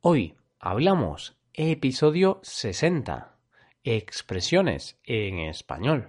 Hoy hablamos episodio 60, expresiones en español.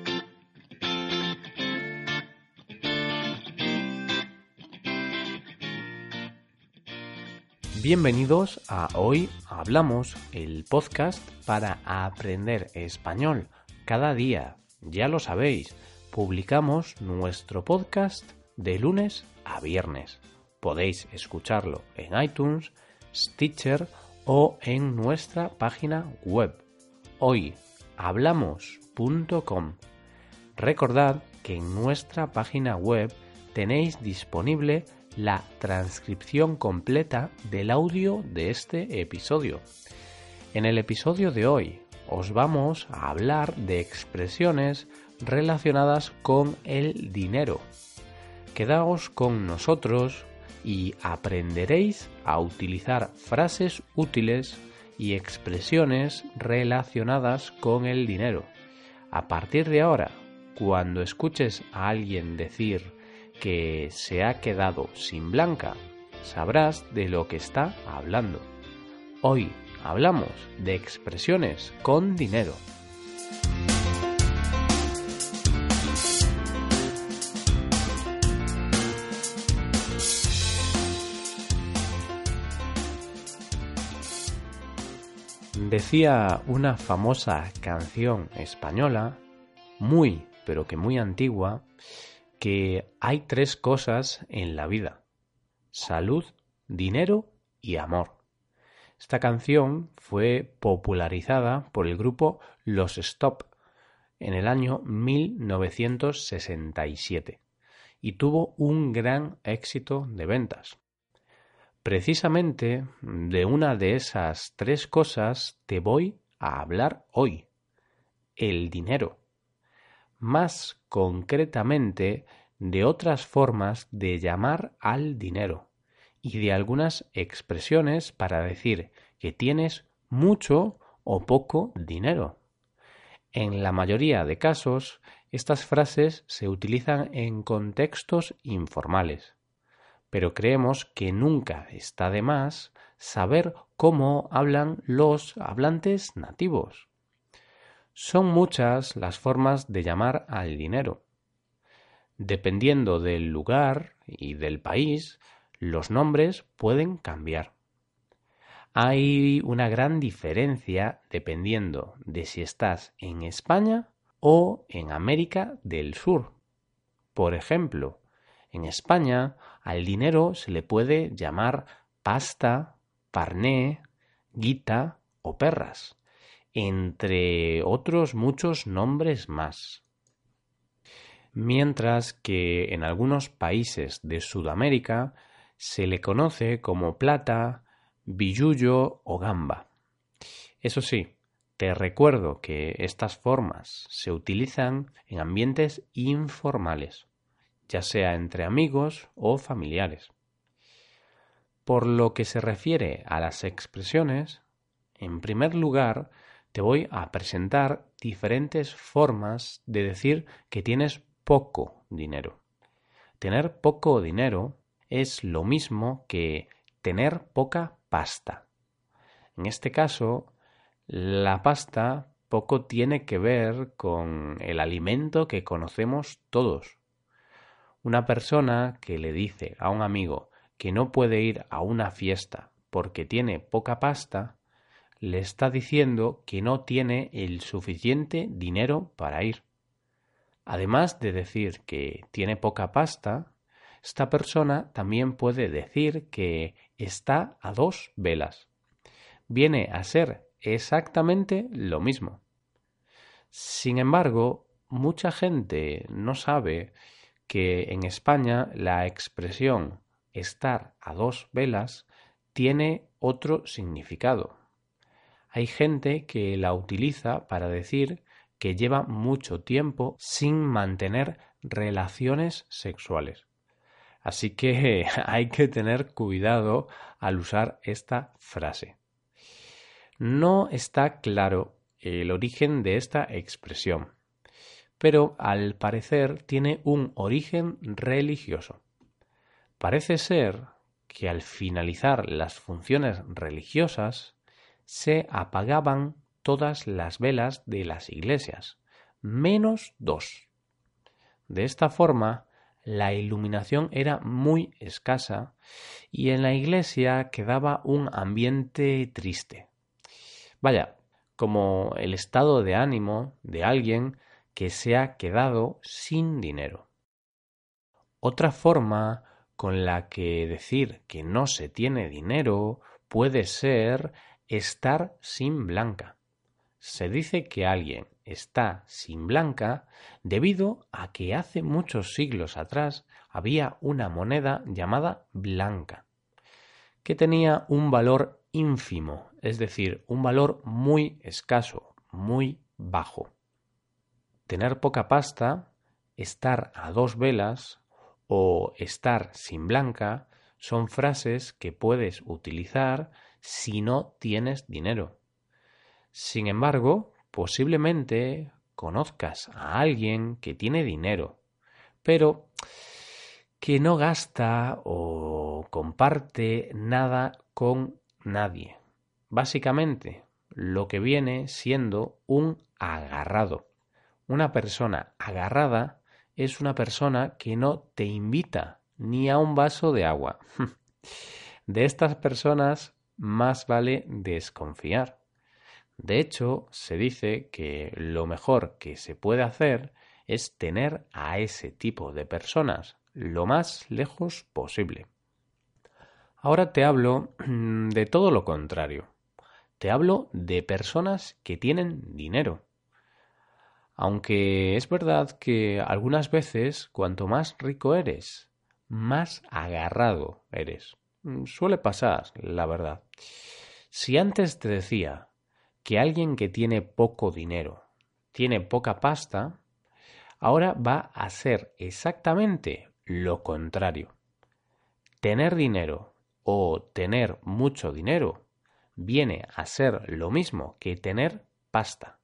Bienvenidos a Hoy Hablamos, el podcast para aprender español cada día. Ya lo sabéis, publicamos nuestro podcast de lunes a viernes. Podéis escucharlo en iTunes, Stitcher o en nuestra página web hoyhablamos.com. Recordad que en nuestra página web tenéis disponible la transcripción completa del audio de este episodio. En el episodio de hoy os vamos a hablar de expresiones relacionadas con el dinero. Quedaos con nosotros y aprenderéis a utilizar frases útiles y expresiones relacionadas con el dinero. A partir de ahora, cuando escuches a alguien decir que se ha quedado sin Blanca, sabrás de lo que está hablando. Hoy hablamos de expresiones con dinero. Decía una famosa canción española, muy, pero que muy antigua, que hay tres cosas en la vida: salud, dinero y amor. Esta canción fue popularizada por el grupo Los Stop en el año 1967 y tuvo un gran éxito de ventas. Precisamente de una de esas tres cosas te voy a hablar hoy: el dinero. Más concretamente de otras formas de llamar al dinero y de algunas expresiones para decir que tienes mucho o poco dinero. En la mayoría de casos, estas frases se utilizan en contextos informales, pero creemos que nunca está de más saber cómo hablan los hablantes nativos. Son muchas las formas de llamar al dinero. Dependiendo del lugar y del país, los nombres pueden cambiar. Hay una gran diferencia dependiendo de si estás en España o en América del Sur. Por ejemplo, en España al dinero se le puede llamar pasta, parné, guita o perras, entre otros muchos nombres más. Mientras que en algunos países de Sudamérica se le conoce como plata, billullo o gamba. Eso sí, te recuerdo que estas formas se utilizan en ambientes informales, ya sea entre amigos o familiares. Por lo que se refiere a las expresiones, en primer lugar te voy a presentar diferentes formas de decir que tienes poco dinero. Tener poco dinero es lo mismo que tener poca pasta. En este caso, la pasta poco tiene que ver con el alimento que conocemos todos. Una persona que le dice a un amigo que no puede ir a una fiesta porque tiene poca pasta, le está diciendo que no tiene el suficiente dinero para ir. Además de decir que tiene poca pasta, esta persona también puede decir que está a dos velas. Viene a ser exactamente lo mismo. Sin embargo, mucha gente no sabe que en España la expresión estar a dos velas tiene otro significado. Hay gente que la utiliza para decir que lleva mucho tiempo sin mantener relaciones sexuales. Así que hay que tener cuidado al usar esta frase. No está claro el origen de esta expresión, pero al parecer tiene un origen religioso. Parece ser que al finalizar las funciones religiosas se apagaban todas las velas de las iglesias, menos 2. De esta forma, la iluminación era muy escasa y en la iglesia quedaba un ambiente triste. Vaya, como el estado de ánimo de alguien que se ha quedado sin dinero. Otra forma con la que decir que no se tiene dinero puede ser estar sin blanca. Se dice que alguien está sin blanca debido a que hace muchos siglos atrás había una moneda llamada blanca, que tenía un valor ínfimo, es decir, un valor muy escaso, muy bajo. Tener poca pasta, estar a 2 velas o estar sin blanca son frases que puedes utilizar si no tienes dinero. Sin embargo, posiblemente conozcas a alguien que tiene dinero, pero que no gasta o comparte nada con nadie. Básicamente, lo que viene siendo un agarrado. Una persona agarrada es una persona que no te invita ni a un vaso de agua. De estas personas más vale desconfiar. De hecho, se dice que lo mejor que se puede hacer es tener a ese tipo de personas lo más lejos posible. Ahora te hablo de todo lo contrario. Te hablo de personas que tienen dinero. Aunque es verdad que algunas veces cuanto más rico eres, más agarrado eres. Suele pasar, la verdad. Si antes te decía que alguien que tiene poco dinero, tiene poca pasta, ahora va a ser exactamente lo contrario. Tener dinero o tener mucho dinero viene a ser lo mismo que tener pasta.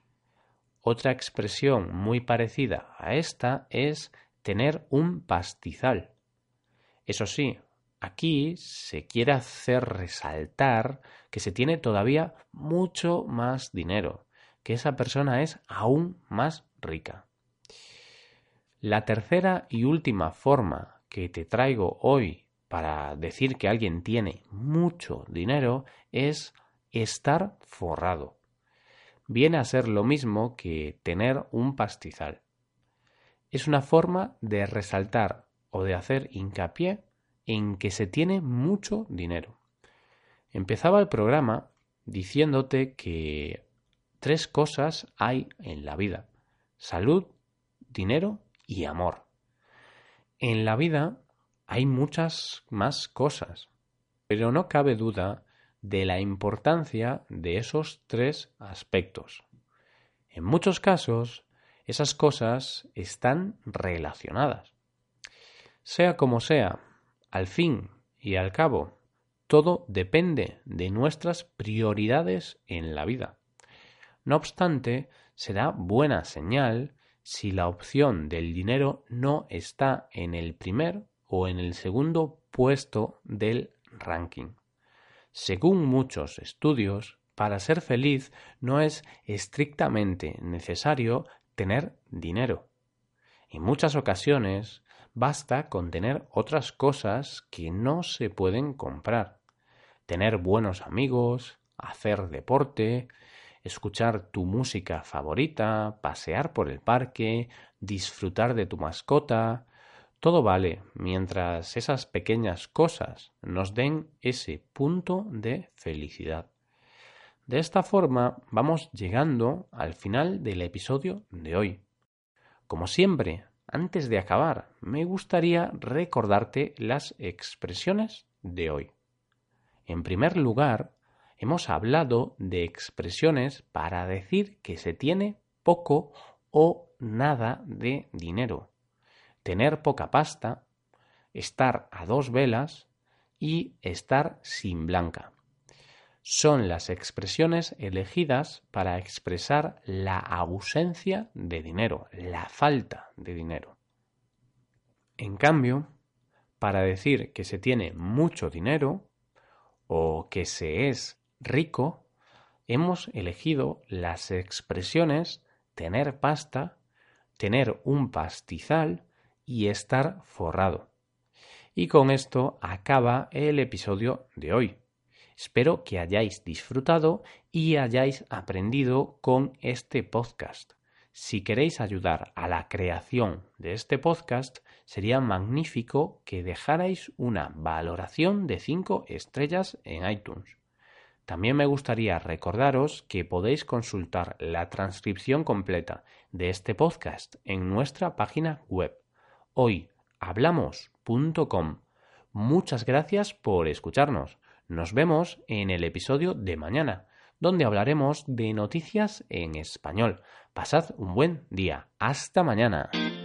Otra expresión muy parecida a esta es tener un pastizal. Eso sí, aquí se quiere hacer resaltar que se tiene todavía mucho más dinero, que esa persona es aún más rica. La tercera y última forma que te traigo hoy para decir que alguien tiene mucho dinero es estar forrado. Viene a ser lo mismo que tener un pastizal. Es una forma de resaltar o de hacer hincapié en que se tiene mucho dinero. Empezaba el programa diciéndote que 3 cosas hay en la vida: salud, dinero y amor. En la vida hay muchas más cosas, pero no cabe duda de la importancia de esos 3 aspectos. En muchos casos, esas cosas están relacionadas. Sea como sea, al fin y al cabo, todo depende de nuestras prioridades en la vida. No obstante, será buena señal si la opción del dinero no está en el primer o en el segundo puesto del ranking. Según muchos estudios, para ser feliz no es estrictamente necesario tener dinero. En muchas ocasiones basta con tener otras cosas que no se pueden comprar. Tener buenos amigos, hacer deporte, escuchar tu música favorita, pasear por el parque, disfrutar de tu mascota. Todo vale mientras esas pequeñas cosas nos den ese punto de felicidad. De esta forma vamos llegando al final del episodio de hoy. Como siempre, antes de acabar, me gustaría recordarte las expresiones de hoy. En primer lugar, hemos hablado de expresiones para decir que se tiene poco o nada de dinero. Tener poca pasta, estar a 2 velas y estar sin blanca. Son las expresiones elegidas para expresar la ausencia de dinero, la falta de dinero. En cambio, Para decir que se tiene mucho dinero o que se es rico, hemos elegido las expresiones tener pasta, tener un pastizal y estar forrado. Y con esto acaba el episodio de hoy. Espero que hayáis disfrutado y hayáis aprendido con este podcast. Si queréis ayudar a la creación de este podcast, sería magnífico que dejarais una valoración de 5 estrellas en iTunes. También me gustaría recordaros que podéis consultar la transcripción completa de este podcast en nuestra página web hoyhablamos.com. Muchas gracias por escucharnos. Nos vemos en el episodio de mañana, donde hablaremos de noticias en español. Pasad un buen día. Hasta mañana.